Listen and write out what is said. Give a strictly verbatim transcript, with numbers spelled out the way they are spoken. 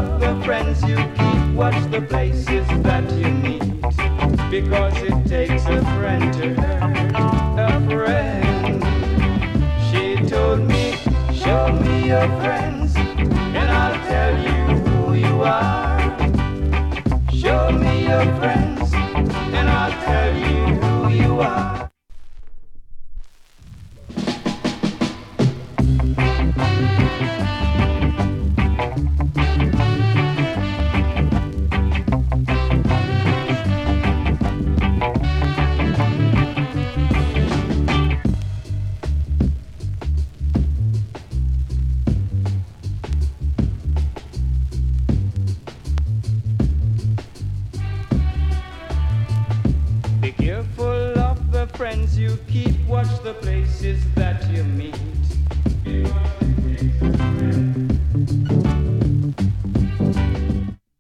of the friends you keep, watch the places that you meet, because it takes a friend to hurt a friend. She told me, show me your friends, and I'll tell you who you are. Show me your friends, and I'll tell you who you are. Friends you keep, watch the places that you meet.